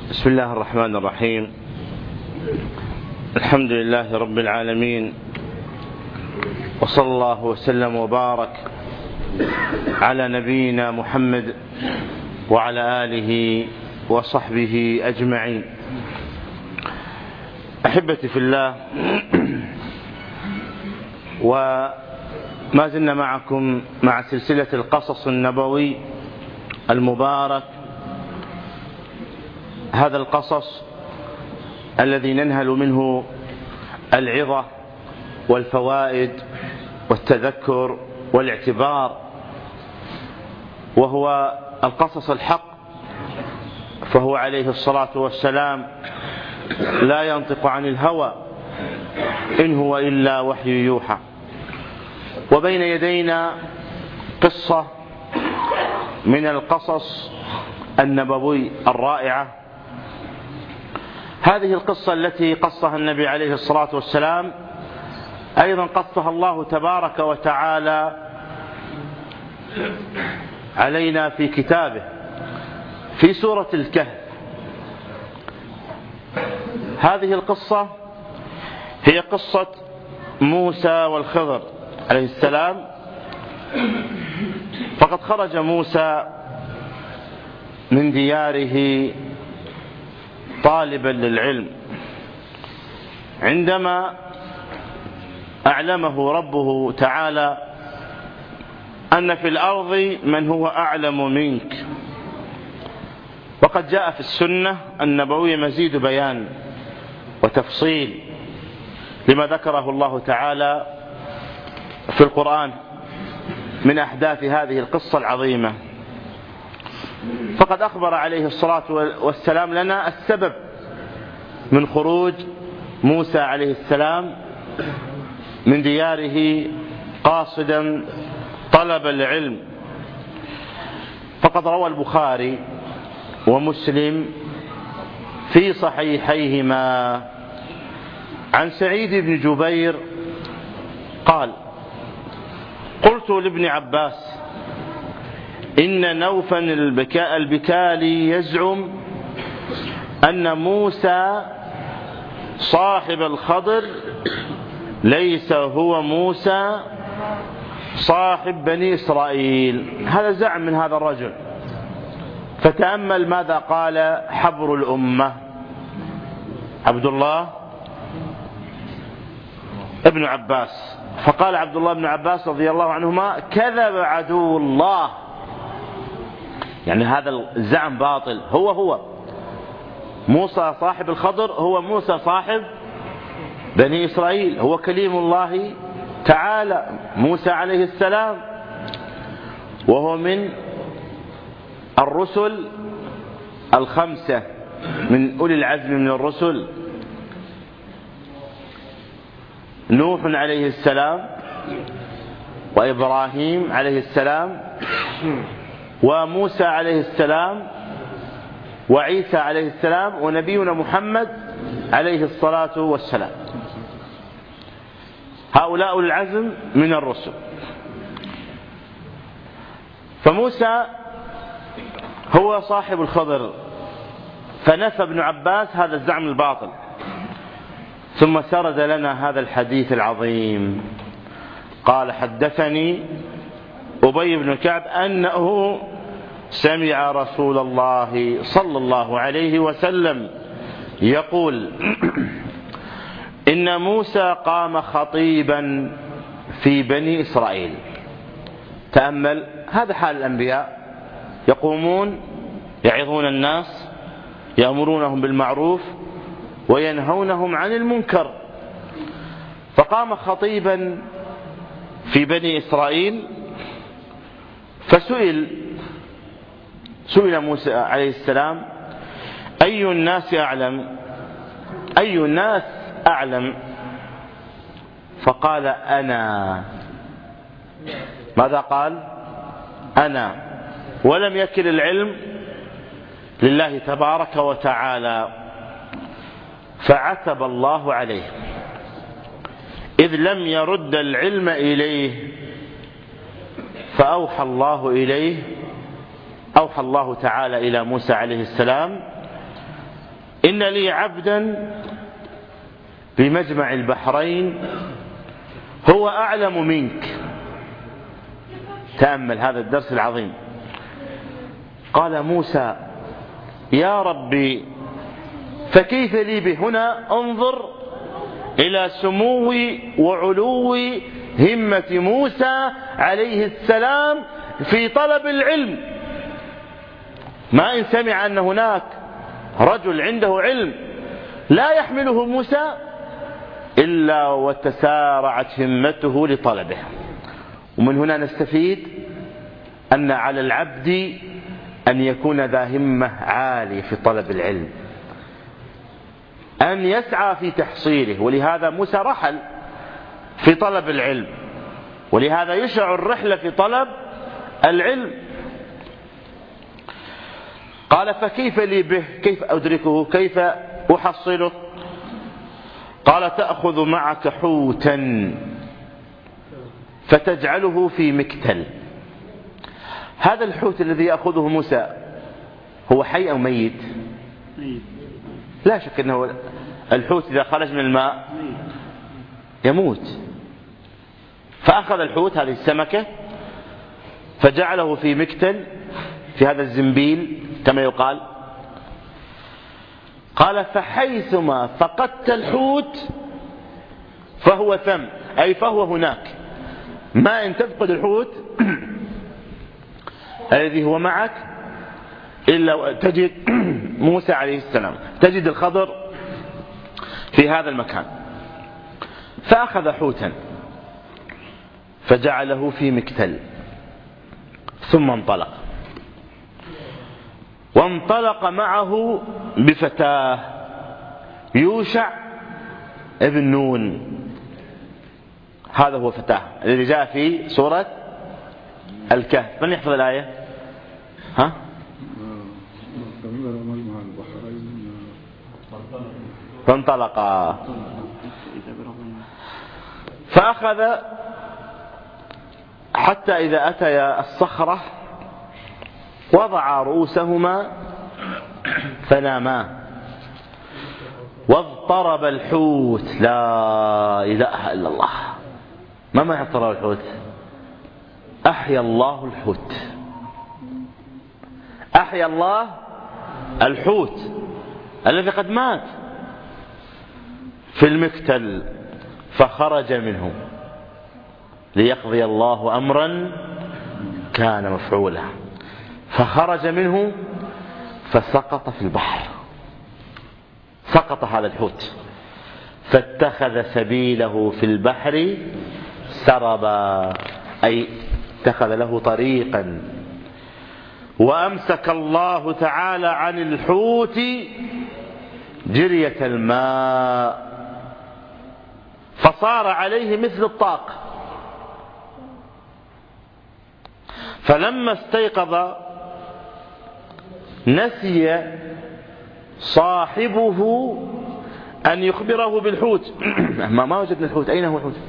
بسم الله الرحمن الرحيم. الحمد لله رب العالمين، وصلى الله وسلم وبارك على نبينا محمد وعلى آله وصحبه أجمعين. أحبتي في الله، وما زلنا معكم مع سلسلة القصص النبوي المبارك. هذا القصص الذي ننهل منه العظة والفوائد والتذكر والاعتبار، وهو القصص الحق، فهو عليه الصلاة والسلام لا ينطق عن الهوى إن هو إلا وحي يوحى. وبين يدينا قصة من القصص النبوي الرائعة. هذه القصة التي قصها النبي عليه الصلاة والسلام أيضا قصها الله تبارك وتعالى علينا في كتابه في سورة الكهف. هذه القصة هي قصة موسى والخضر عليه السلام. فقد خرج موسى من دياره طالبا للعلم، عندما أعلمه ربه تعالى أن في الأرض من هو أعلم منك. وقد جاء في السنة النبوية مزيد بيان وتفصيل لما ذكره الله تعالى في القرآن من أحداث هذه القصة العظيمة. فقد أخبر عليه الصلاة والسلام لنا السبب من خروج موسى عليه السلام من دياره قاصدا طلب العلم. فقد روى البخاري ومسلم في صحيحيهما عن سعيد بن جبير قال: قلت لابن عباس: إن نوفا البكالي يزعم أن موسى صاحب الخضر ليس هو موسى صاحب بني إسرائيل. هذا زعم من هذا الرجل. فتأمل ماذا قال حبر الأمة عبد الله ابن عباس. فقال عبد الله بن عباس رضي الله عنهما: كذب عدو الله. يعني هذا الزعم باطل. هو موسى صاحب الخضر هو موسى صاحب بني إسرائيل، هو كليم الله تعالى موسى عليه السلام، وهو من الرسل الخمسة من أولي العزم من الرسل: نوح عليه السلام، وإبراهيم عليه السلام، وموسى عليه السلام، وعيسى عليه السلام، ونبينا محمد عليه الصلاة والسلام. هؤلاء أولي العزم من الرسل. فموسى هو صاحب الخضر. فنفى ابن عباس هذا الزعم الباطل، ثم سرد لنا هذا الحديث العظيم. قال: حدثني أبي بن كعب أنه سمع رسول الله صلى الله عليه وسلم يقول: إن موسى قام خطيبا في بني إسرائيل. تأمل، هذا حال الأنبياء، يقومون يعظون الناس، يأمرونهم بالمعروف وينهونهم عن المنكر. فقام خطيبا في بني إسرائيل. فسئل موسى عليه السلام: أي الناس أعلم؟ أي الناس أعلم؟ فقال: أنا. ماذا قال؟ أنا. ولم يكل العلم لله تبارك وتعالى. فعتب الله عليه إذ لم يرد العلم إليه. فأوحى الله إليه، أوحى الله تعالى إلى موسى عليه السلام إن لي عبدا بمجمع البحرين هو أعلم منك. تأمل هذا الدرس العظيم. قال موسى يا ربي فكيف لي به؟ هنا انظر إلى سمو وعلو همة موسى عليه السلام في طلب العلم. ما إن سمع أن هناك رجل عنده علم لا يحمله موسى إلا وتسارعت همته لطلبه. ومن هنا نستفيد أن على العبد أن يكون ذا همة عالية في طلب العلم، أن يسعى في تحصيله. ولهذا موسى رحل في طلب العلم، ولهذا يشرع الرحلة في طلب العلم. قال فكيف لي به؟ كيف أدركه؟ كيف أحصله؟ قال تأخذ معك حوتا فتجعله في مكتل. هذا الحوت الذي يأخذه موسى هو حي أو ميت؟ لا شك أنه الحوت إذا خرج من الماء يموت. فأخذ الحوت هذه السمكة فجعله في مكتل، في هذا الزنبيل كما يقال. قال فحيثما فقدت الحوت فهو ثم، أي فهو هناك. ما إن تفقد الحوت الذي هو معك إلا تجد موسى عليه السلام، تجد الخضر في هذا المكان. فأخذ حوتا فجعله في مكتل ثم انطلق، وانطلق معه بفتاه يوشع ابن نون. هذا هو فتاه الذي جاء في سورة الكهف. من يحفظ الآية؟ ها؟ فانطلقا فأخذ حتى إذا أتيا الصخرة وضع رؤوسهما فناما واضطرب الحوت. لا إله إلا الله. ما معنى اضطرب الحوت؟ أحيا الله الحوت، أحيا الله الحوت الذي قد مات في المكتل. فخرج منه ليقضي الله أمرا كان مفعولا. فخرج منه فسقط في البحر، سقط هذا الحوت. فاتخذ سبيله في البحر سربا، أي اتخذ له طريقا. وأمسك الله تعالى عن الحوت جرية الماء فصار عليه مثل الطاق. فلما استيقظ نسي صاحبه أن يخبره بالحوت. ما وجدنا الحوت، أين هو الحوت؟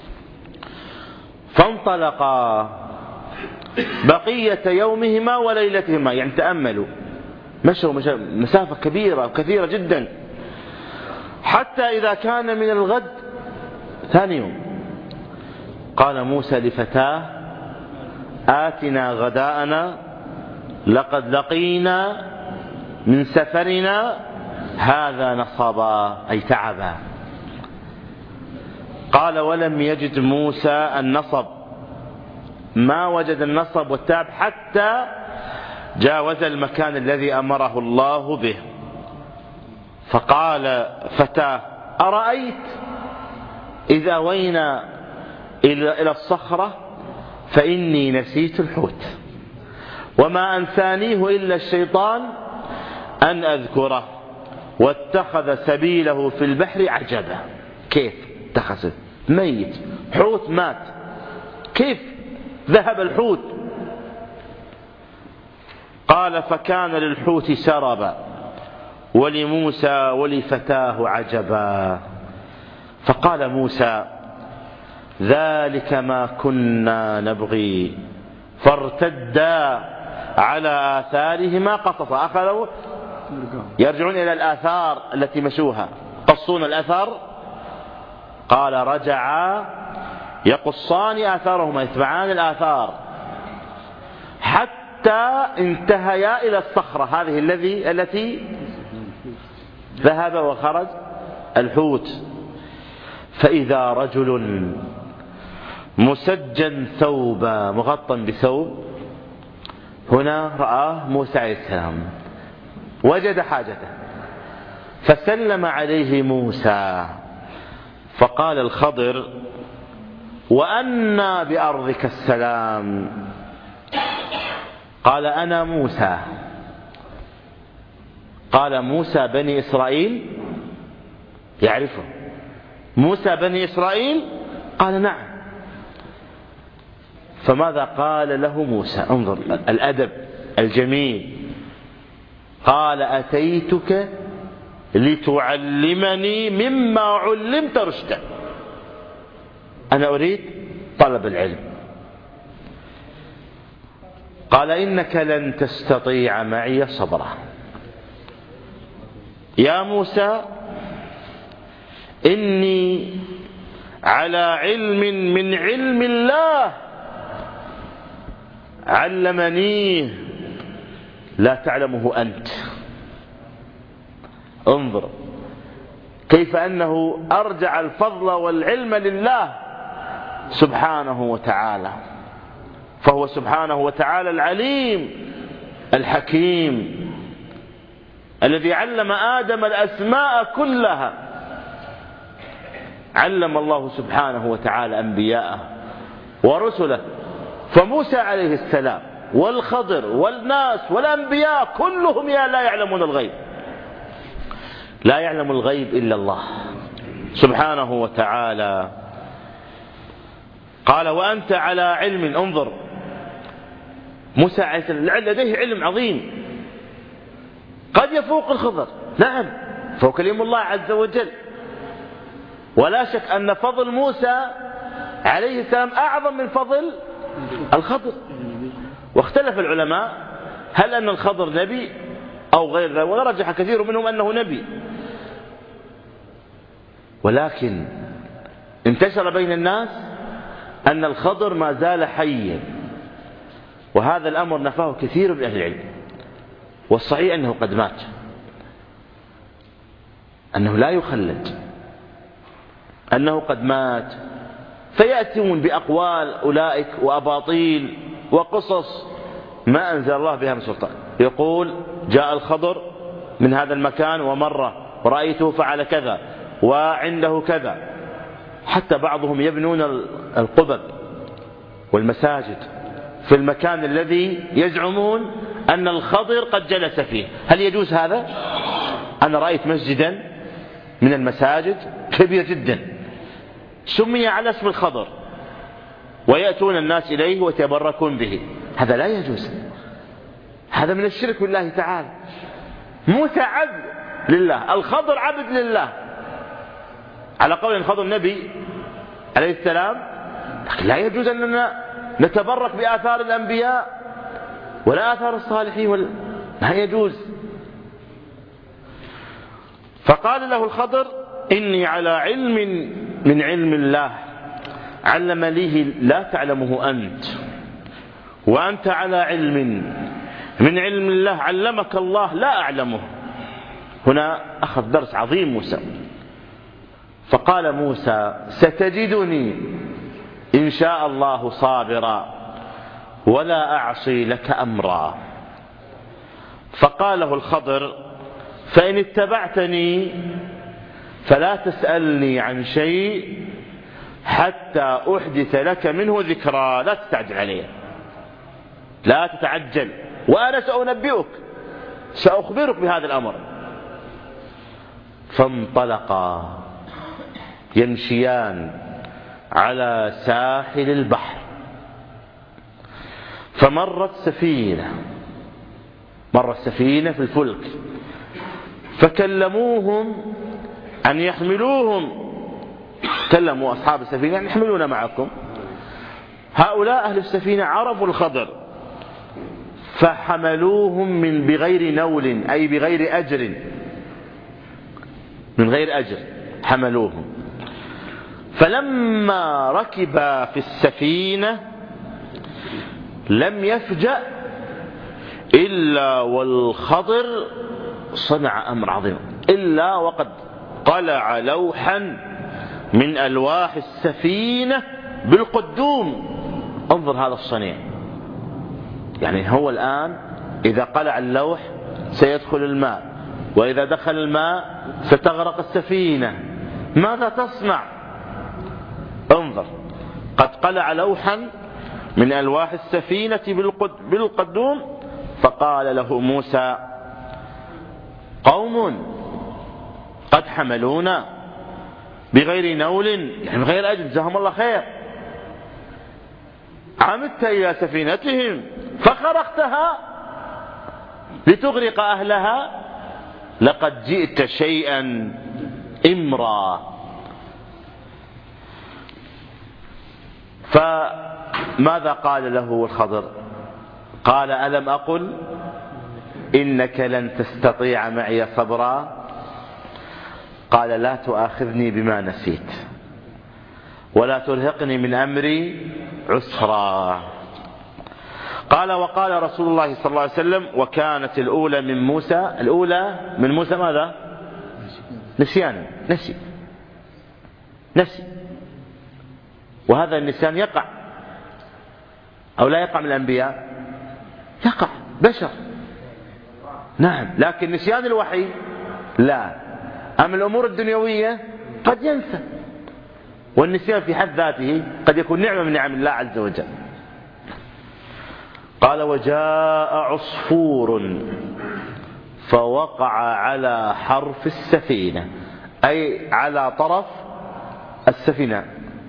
فانطلقا بقية يومهما وليلتهما. يعني تأملوا، مشوا مسافة كبيرة كثيرة جدا، حتى إذا كان من الغد ثاني يوم قال موسى لفتاه آتنا غداءنا لقد لقينا من سفرنا هذا نصبا، أي تعبا. قال ولم يجد موسى النصب، ما وجد النصب والتعب حتى جاوز المكان الذي أمره الله به. فقال فتاه أرأيت إذا أوينا إلى الصخرة فإني نسيت الحوت وما أنسانيه إلا الشيطان أن أذكره واتخذ سبيله في البحر عجبا. كيف اتخذ؟ ميت، حوت مات، كيف ذهب الحوت؟ قال فكان للحوت سربا ولموسى ولفتاه عجبا. فقال موسى ذلك ما كنا نبغي فارتدا على آثارهما قصصا. أخذوا يرجعون إلى الآثار التي مشوها، قصون الأثر. قال رجعا يقصان آثارهما، يتبعان الآثار حتى انتهيا إلى الصخرة هذه التي ذهب وخرج الحوت، فإذا رجل مسجن ثوبا، مغطى بثوب. هنا رآه موسى عليه السلام، وجد حاجته، فسلم عليه موسى، فقال الخضر: وأنى بأرضك السلام؟ قال: أنا موسى. قال: موسى بني إسرائيل؟ يعرفه موسى بني إسرائيل؟ قال: نعم. فماذا قال له موسى؟ انظر الأدب الجميل. قال: أتيتك لتعلمني مما علمت رشدا. أنا أريد طلب العلم. قال: إنك لن تستطيع معي صبرا. يا موسى، إني على علم من علم الله علمنيه لا تعلمه أنت. انظر كيف أنه أرجع الفضل والعلم لله سبحانه وتعالى، فهو سبحانه وتعالى العليم الحكيم الذي علم آدم الأسماء كلها. علم الله سبحانه وتعالى أنبياءه ورسله، فموسى عليه السلام والخضر والناس والأنبياء كلهم لا يعلمون الغيب، لا يعلم الغيب إلا الله سبحانه وتعالى. قال: وأنت على علم. انظر موسى عليه السلام لديه علم عظيم قد يفوق الخضر، نعم، فهو كلام الله عز وجل، ولا شك أن فضل موسى عليه السلام أعظم من فضل الخضر. واختلف العلماء هل أن الخضر نبي أو غير ذلك، ورجح كثير منهم أنه نبي، ولكن انتشر بين الناس أن الخضر ما زال حيا، وهذا الأمر نفاه كثير من أهل العلم، والصحيح أنه قد مات، أنه لا يخلد، أنه قد مات. فيأتون بأقوال أولئك وأباطيل وقصص ما أنزل الله بها من سلطان، يقول: جاء الخضر من هذا المكان ومر ورأيته فعل كذا وعنده كذا. حتى بعضهم يبنون القبب والمساجد في المكان الذي يزعمون أن الخضر قد جلس فيه. هل يجوز هذا؟ أنا رأيت مسجدا من المساجد كبير جدا سمي على اسم الخضر، ويأتون الناس إليه ويتبركون به. هذا لا يجوز، هذا من الشرك بالله تعالى. موسى عبد لله، الخضر عبد لله، على قول الخضر نبي عليه السلام، لكن لا يجوز أننا نتبرك بآثار الأنبياء ولا آثار الصالحين، لا يجوز. فقال له الخضر: إني على علم من علم الله علمنيه لا تعلمه أنت، وأنت على علم من علم الله علمك الله لا أعلمه. هنا أخذ درس عظيم موسى. فقال موسى: ستجدني إن شاء الله صابرا ولا أعصي لك أمرا. فقال له الخضر: فإن اتبعتني فلا تسألني عن شيء حتى أحدث لك منه ذكرى. لا تستعجل عليه، لا تتعجل، وأنا سأنبئك، سأخبرك بهذا الأمر. فانطلقا يمشيان على ساحل البحر، فمرت سفينة في الفلك، فكلموهم أن يحملوهم، كلموا أصحاب السفينة أن يحملون معكم. هؤلاء أهل السفينة عرفوا الخضر، فحملوهم بغير نول أي بغير أجر، من غير أجر حملوهم. فلما ركب في السفينة لم يفجأ إلا والخضر صنع أمر عظيم، إلا وقد قلع لوحا من ألواح السفينة بالقدوم. انظر هذا الصنيع، يعني هو الآن إذا قلع اللوح سيدخل الماء، وإذا دخل الماء ستغرق السفينة، ماذا تصنع؟ انظر، قد قلع لوحا من ألواح السفينة بالقدوم. فقال له موسى: قوم قد حملونا بغير نول، يعني بغير أجل، جزاهم الله خير، عمدت إلى سفينتهم فخرقتها لتغرق أهلها، لقد جئت شيئا إمرا. فماذا قال له الخضر؟ قال: ألم أقل إنك لن تستطيع معي صبرا؟ قال: لا تؤاخذني بما نسيت ولا ترهقني من أمري عسرا. قال: وقال رسول الله صلى الله عليه وسلم: وكانت الأولى من موسى، الأولى من موسى ماذا؟ نسيان، نسي. وهذا النسيان يقع أو لا يقع من الأنبياء؟ يقع، بشر، نعم، لكن نسيان الوحي لا. أما الأمور الدنيوية قد ينسى، والنسيان في حد ذاته قد يكون نعمة من نعم الله عز وجل. قال: وجاء عصفور فوقع على حرف السفينة، أي على طرف السفينة،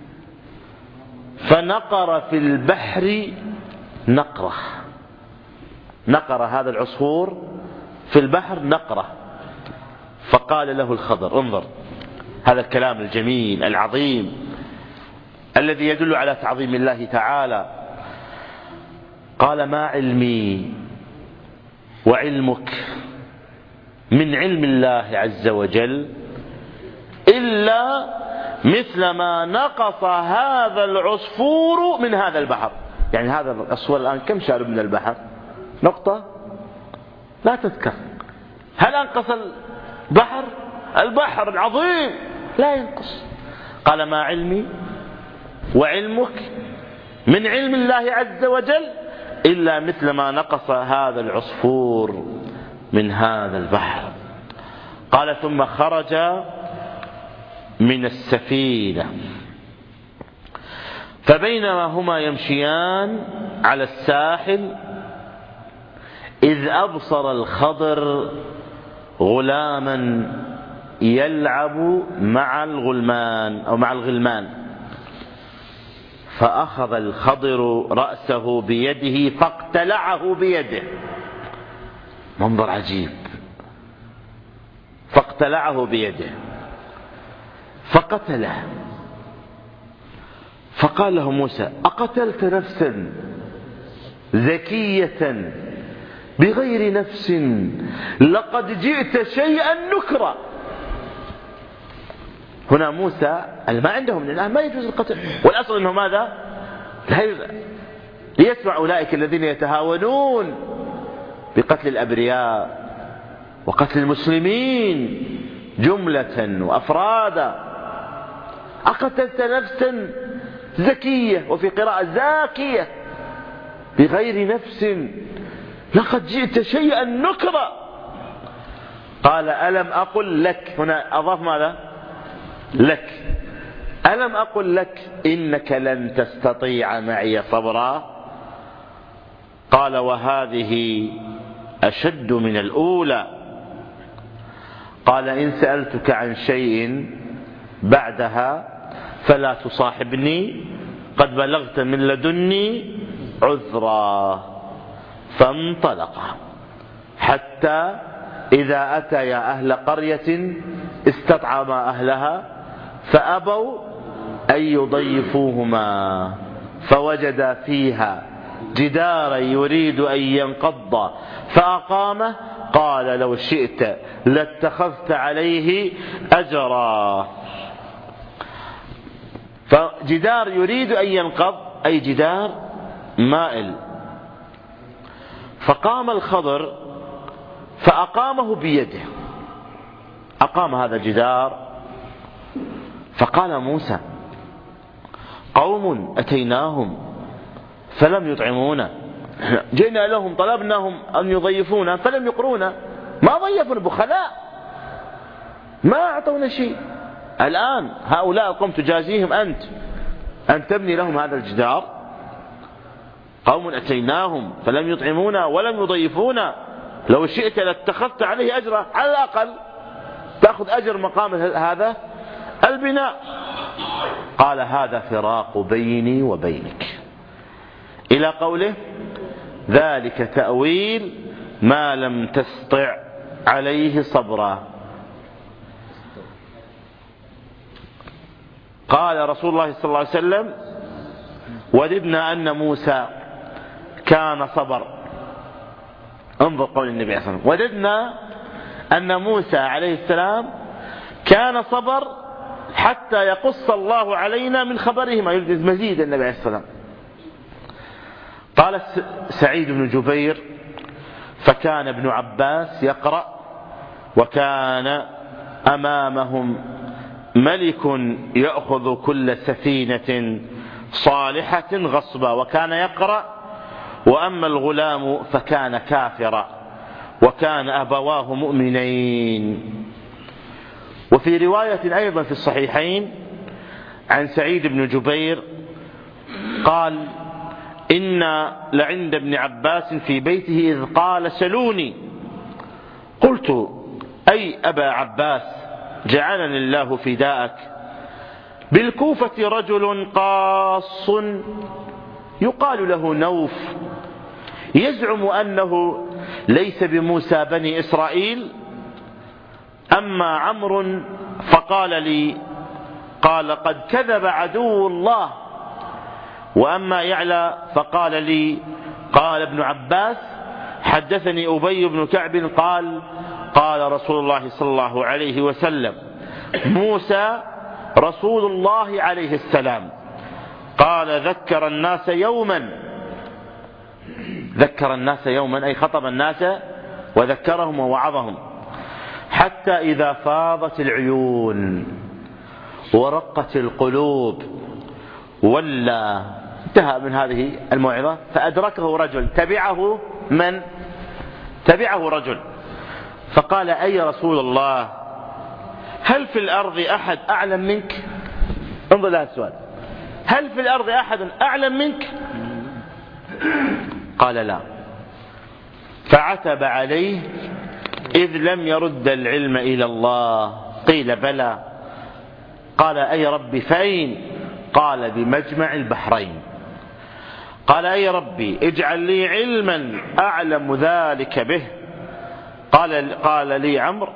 فنقر في البحر نقرة. نقر هذا العصفور في البحر نقرة. فقال له الخضر، انظر هذا الكلام الجميل العظيم الذي يدل على تعظيم الله تعالى. قال: ما علمي وعلمك من علم الله عز وجل إلا مثل ما نقص هذا العصفور من هذا البحر. يعني هذا العصفور الآن كم شارب من البحر؟ نقطة لا تذكر. هل أنقص البحر؟ البحر العظيم لا ينقص. قال: ما علمي وعلمك من علم الله عز وجل إلا مثل ما نقص هذا العصفور من هذا البحر. قال: ثم خرج من السفينة، فبينما هما يمشيان على الساحل إذ أبصر الخضر غلاما يلعب مع الغلمان أو مع الغلمان، فأخذ الخضر رأسه بيده فاقتلعه بيده. منظر عجيب، فاقتلعه بيده فقتله. فقال له موسى: أقتلت نفسا زكية بغير نفس لقد جئت شيئا نكرا. هنا موسى ما عندهم الآن ما يجوز القتل، والأصل أنه ماذا؟ لا يجوز. ليسمع أولئك الذين يتهاونون بقتل الأبرياء وقتل المسلمين جملة وأفرادا. أقتلت نفسا زكية، وفي قراءة زاكية، بغير نفس لقد جئت شيئا نكرا. قال: ألم أقل لك، هنا أضاف ماذا؟ لك. ألم أقل لك إنك لن تستطيع معي صبرا؟ قال: وهذه أشد من الأولى. قال: إن سألتك عن شيء بعدها فلا تصاحبني قد بلغت من لدني عذرا. فانطلقا حتى إذا أتيا أهل قرية استطعما أهلها فأبوا أن يضيفوهما فوجدا فيها جدارا يريد أن ينقض فأقامه قال لو شئت لاتخذت عليه أجرا. فجدار يريد أن ينقض أي جدار مائل، فقام الخضر فأقامه بيده، أقام هذا الجدار. فقال موسى قوم أتيناهم فلم يطعمونا، جئنا لهم طلبناهم أن يضيفونا فلم يقرونا، ما ضيفوا بخلاء، ما أعطونا شيء. الآن هؤلاء القوم تجازيهم أنت أن تبني لهم هذا الجدار؟ قوم أتيناهم فلم يطعمونا ولم يضيفونا، لو شئت لاتخذت عليه أجرا، على الأقل تأخذ أجر مقام هذا البناء. قال هذا فراق بيني وبينك، إلى قوله ذلك تأويل ما لم تستطع عليه صبرا. قال رسول الله صلى الله عليه وسلم وددنا أن موسى كان صبر. انظر قول النبي صلى الله عليه وسلم وددنا أن موسى عليه السلام كان صبر حتى يقص الله علينا من خبره ما يريد مزيد. النبي عليه السلام قال سعيد بن جبير فكان ابن عباس يقرأ وكان أمامهم ملك يأخذ كل سفينة صالحة غصبا، وكان يقرأ وأما الغلام فكان كافرا وكان أبواه مؤمنين. وفي رواية أيضا في الصحيحين عن سعيد بن جبير قال إن لعند ابن عباس في بيته إذ قال سلوني، قلت أي أبا عباس جعلني الله فداءك، بالكوفة رجل قاص يقال له نوف يزعم أنه ليس بموسى بني إسرائيل، أما عمرو فقال لي قال قد كذب عدو الله، وأما يعلى فقال لي قال ابن عباس حدثني أبي بن كعب قال قال رسول الله صلى الله عليه وسلم موسى رسول الله عليه السلام، قال ذكر الناس يوما أي خطب الناس وذكرهم ووعظهم حتى إذا فاضت العيون ورقت القلوب ولا انتهى من هذه الموعظة، فأدركه رجل تبعه رجل فقال أي رسول الله هل في الأرض أحد أعلم منك؟ انظر لهذا السؤال، هل في الأرض أحد أعلم منك؟ قال لا، فعتب عليه إذ لم يرد العلم إلى الله. قيل بلى، قال أي ربي فأين؟ قال بمجمع البحرين. قال يا ربي اجعل لي علما أعلم ذلك به. قال لي عمرو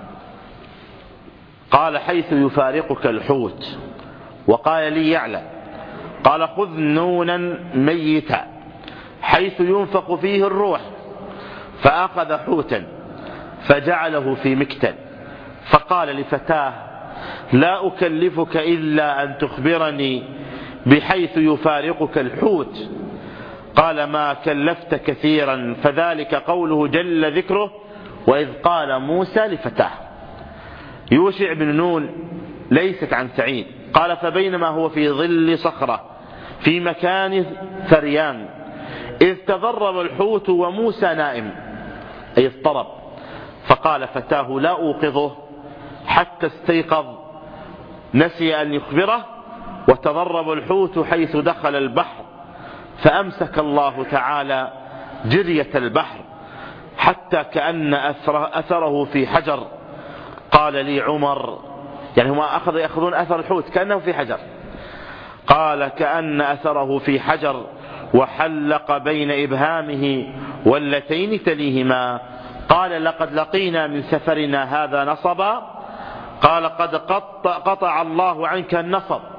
قال حيث يفارقك الحوت. وقال لي يعلى قال خذ نونا ميتا حيث ينفخ فيه الروح، فأخذ حوتا فجعله في مكتل، فقال لفتاه لا أكلفك إلا أن تخبرني بحيث يفارقك الحوت. قال ما كلفت كثيرا، فذلك قوله جل ذكره وإذ قال موسى لفتاه. يوشع بن نون ليست عن سعيد قال فبينما هو في ظل صخرة في مكان ثريان إذ تضرب الحوت وموسى نائم، أي اضطرب، فقال فتاه لا أوقظه حتى استيقظ، نسي أن يخبره، وتضرب الحوت حيث دخل البحر، فأمسك الله تعالى جرية البحر حتى كأن أثره في حجر. قال لي عمر، يعني هم يأخذون أثر الحوت كأنه في حجر، قال كأن أثره في حجر وحلق بين إبهامه واللتين تليهما. قال لقد لقينا من سفرنا هذا نصبا. قال قد قطع الله عنك النصب،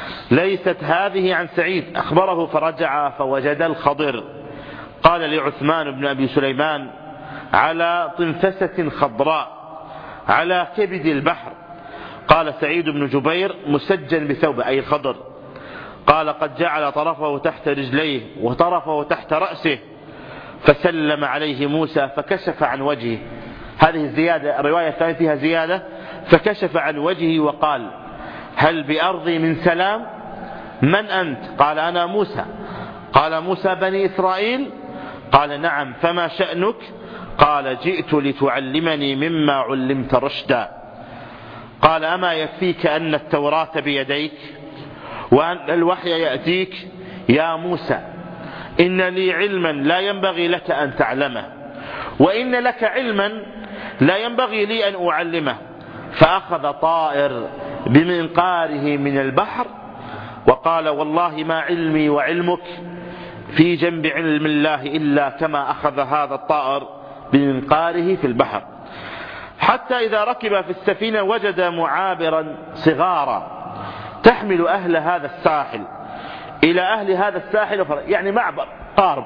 ليست هذه عن سعيد. أخبره فرجع فوجد الخضر. قال لعثمان بن أبي سليمان: على طنفسة خضراء على كبد البحر. قال سعيد بن جبير: مسجل بثوبه، أي الخضر. قال: قد جعل طرفه تحت رجليه وطرفه تحت رأسه. فسلم عليه موسى فكشف عن وجهه. هذه الزيادة، الرواية الثانية فيها زيادة: فكشف عن وجهه وقال: هل بأرضي من سلام؟ من أنت؟ قال: أنا موسى. قال: موسى بني إسرائيل؟ قال: نعم. فما شأنك؟ قال: جئت لتعلمني مما علمت رشدا. قال: أما يكفيك أن التوراة بيديك وأن الوحي يأتيك؟ يا موسى، إن لي علما لا ينبغي لك أن تعلمه، وإن لك علما لا ينبغي لي أن أعلمه. فأخذ طائر بمنقاره من البحر وقال: والله ما علمي وعلمك في جنب علم الله إلا كما أخذ هذا الطائر بمنقاره في البحر. حتى إذا ركب في السفينة وجد معابرا صغارا تحمل أهل هذا الساحل إلى أهل هذا الساحل، يعني معبر قارب.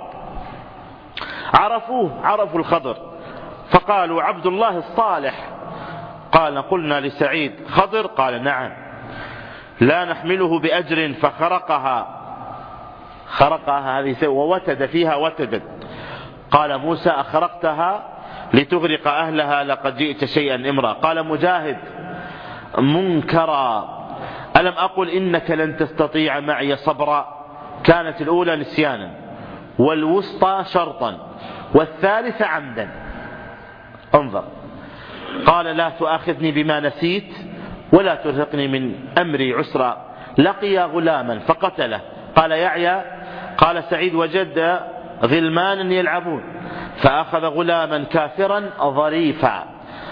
عرفوا الخضر فقالوا: عبد الله الصالح. قال: قلنا لسعيد: خضر؟ قال: نعم. لا نحمله بأجر. فخرقها هذه ووتد فيها وتدا. قال موسى: أخرقتها لتغرق أهلها؟ لقد جئت شيئا إمرا. قال مجاهد: منكرا، ألم أقل إنك لن تستطيع معي صبرا؟ كانت الأولى نسيانا، والوسطى شرطا، والثالثة عمدا. انظر. قال: لا تؤاخذني بما نسيت ولا ترهقني من أمري عسرا. لقي غلاما فقتله. قال يعيى: قال سعيد: وجد غلمانا يلعبون فأخذ غلاما كافرا ظريفا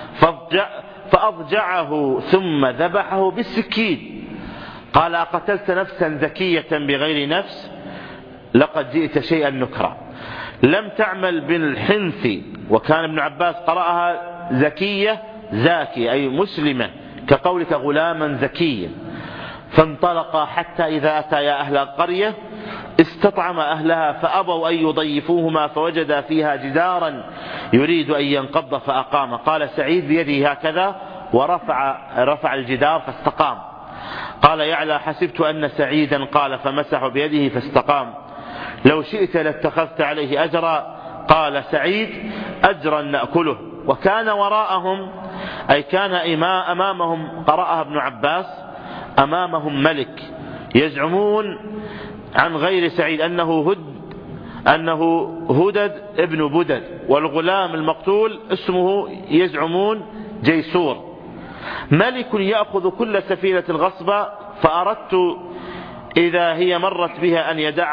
فأضجعه ثم ذبحه بالسكين. قال: أقتلت نفسا ذكية بغير نفس؟ لقد جئت شيئا نكرا. لم تعمل بالحنث. وكان ابن عباس قرأها زكية زاكي، أي مسلمة، كقولك غلاما زكيا. فانطلقا حتى إذا أتيا أهل القرية استطعم أهلها فأبوا أن يضيفوهما، فوجدا فيها جدارا يريد أن ينقض فأقام. قال سعيد بيده هكذا ورفع الجدار فاستقام. قال يعلى: حسبت أن سعيدا قال فمسح بيده فاستقام. لو شئت لاتخذت عليه أجرا. قال سعيد: أجرا نأكله. وكان وراءهم، أي كان أمامهم، قرأها ابن عباس: أمامهم ملك يزعمون عن غير سعيد أنه هدد ابن بدد، والغلام المقتول اسمه يزعمون جيسور. ملك يأخذ كل سفينة غصبا، فأردت إذا هي مرت بها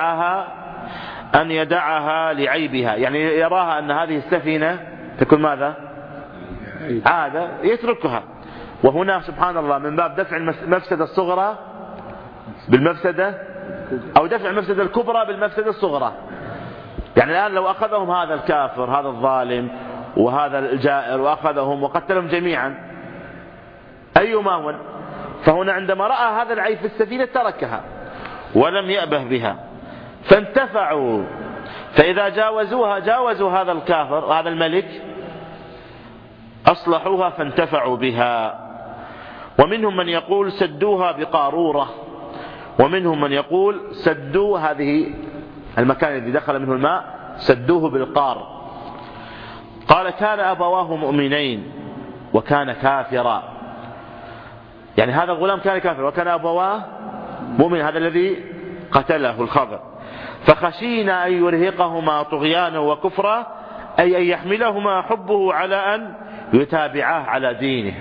أن يدعها لعيبها، يعني يراها أن هذه السفينة تكون ماذا؟ عادة، يتركها. وهنا سبحان الله من باب دفع المفسدة الصغرى بالمفسدة، أو دفع المفسدة الكبرى بالمفسدة الصغرى. يعني الآن لو أخذهم هذا الكافر، هذا الظالم وهذا الجائر، وأخذهم وقتلهم جميعا، أيما هو؟ فهنا عندما رأى هذا العيب في السفينة تركها ولم يأبه بها، فانتفعوا. فإذا جاوزوا هذا الكافر وهذا الملك أصلحوها فانتفعوا بها. ومنهم من يقول سدوها بقارورة، ومنهم من يقول سدوا هذه المكان الذي دخل منه الماء سدوه بالقار. قال: كان أبواه مؤمنين وكان كافرا، يعني هذا الغلام كان كافر وكان أبواه مؤمن، هذا الذي قتله الخضر. فخشينا أن يرهقهما طغيانا وكفرا، أي أن يحملهما حبه على أن يتابعاه على دينه.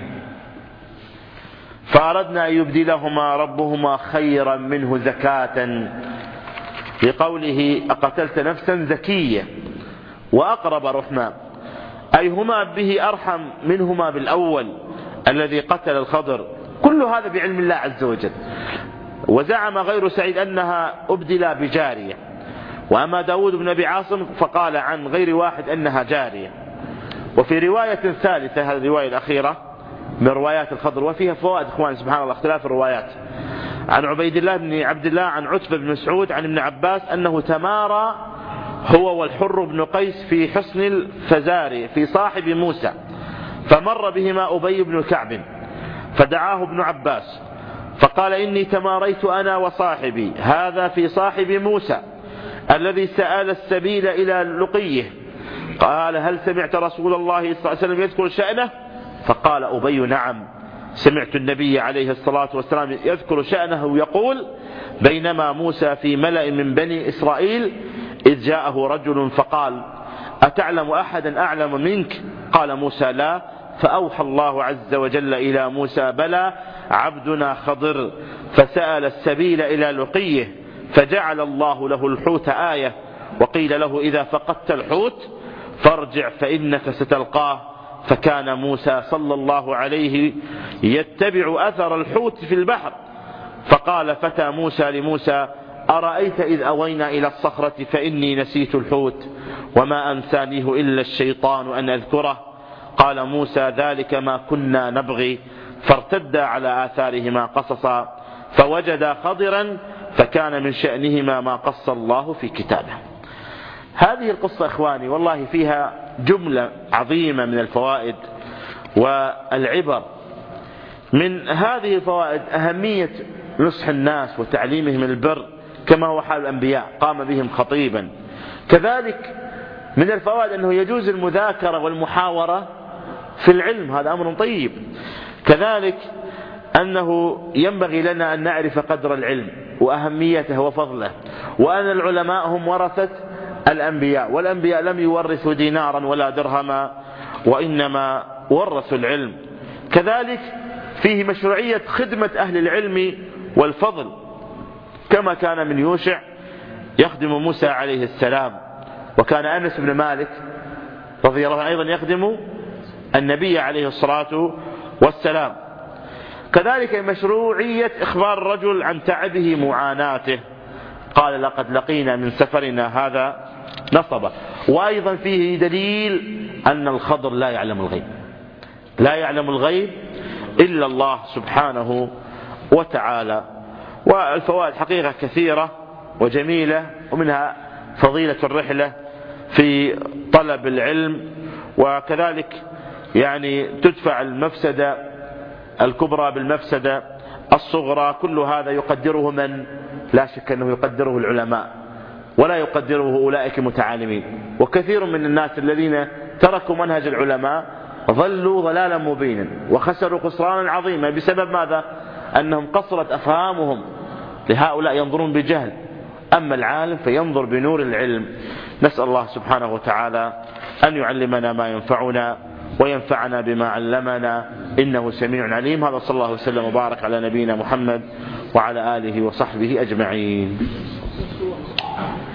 فأردنا أن يبدلهما ربهما خيرا منه زكاة، لقوله: أقتلت نفسا زكية وأقرب رحمة، أي هما به أرحم منهما بالأول الذي قتل الخضر. كل هذا بعلم الله عز وجل. وزعم غير سعيد أنها أبدلا بجارية. وأما داود بن أبي عاصم فقال عن غير واحد أنها جارية. وفي رواية ثالثة، هذه الرواية الأخيرة من روايات الخضر، وفيها فوائد إخواني سبحان الله، اختلاف الروايات. عن عبيد الله بن عبد الله عن عتبة بن مسعود عن ابن عباس أنه تمارى هو والحر بن قيس في حصن الفزاري في صاحب موسى، فمر بهما أبي بن كعب فدعاه ابن عباس فقال إني تماريت أنا وصاحبي هذا في صاحب موسى الذي سأل السبيل إلى لقيه. قال هل سمعت رسول الله صلى الله عليه وسلم يذكر شأنه؟ فقال أبي نعم، سمعت النبي عليه الصلاة والسلام يذكر شأنه يقول بينما موسى في ملأ من بني إسرائيل إذ جاءه رجل فقال أتعلم أحدا أعلم منك؟ قال موسى لا، فأوحى الله عز وجل إلى موسى بلى عبدنا خضر فسأل السبيل إلى لقيه فجعل الله له الحوت آية، وقيل له إذا فقدت الحوت فارجع فإنك ستلقاه، فكان موسى صلى الله عليه يتبع أثر الحوت في البحر. فقال فتى موسى لموسى أرأيت إذ أوينا إلى الصخرة فإني نسيت الحوت وما أنسانيه إلا الشيطان أن أذكره. قال موسى ذلك ما كنا نبغي، فارتدا على آثارهما قصصا فوجدا خضرا فكان من شأنهما ما قص الله في كتابه. هذه القصة إخواني والله فيها جملة عظيمة من الفوائد والعبر. من هذه الفوائد أهمية نصح الناس وتعليمهم البر كما هو حال الأنبياء، قام بهم خطيبا. كذلك من الفوائد أنه يجوز المذاكرة والمحاورة في العلم، هذا أمر طيب. كذلك أنه ينبغي لنا أن نعرف قدر العلم وأهميته وفضله، وأن العلماء هم ورثة الأنبياء، والأنبياء لم يورثوا دينارا ولا درهما وإنما ورثوا العلم. كذلك فيه مشروعية خدمة أهل العلم والفضل، كما كان من يوشع يخدم موسى عليه السلام، وكان أنس بن مالك رضي الله عنه أيضا يخدم النبي عليه الصلاة والسلام. كذلك مشروعية إخبار الرجل عن تعبه معاناته، قال لقد لقينا من سفرنا هذا نصبا. وأيضا فيه دليل أن الخضر لا يعلم الغيب، لا يعلم الغيب إلا الله سبحانه وتعالى. والفوائد حقيقة كثيرة وجميلة، ومنها فضيلة الرحلة في طلب العلم، وكذلك يعني تدفع المفسدة الكبرى بالمفسدة الصغرى. كل هذا يقدره من؟ لا شك أنه يقدره العلماء ولا يقدره أولئك المتعالمين. وكثير من الناس الذين تركوا منهج العلماء ظلوا ضلالا مبينا وخسروا خسرانا عظيما بسبب ماذا؟ أنهم قصرت أفهامهم. لهؤلاء ينظرون بجهل، أما العالم فينظر بنور العلم. نسأل الله سبحانه وتعالى أن يعلمنا ما ينفعنا وينفعنا بما علمنا، إنه سميع عليم. هذا صلى الله وسلم وبارك على نبينا محمد وعلى آله وصحبه أجمعين.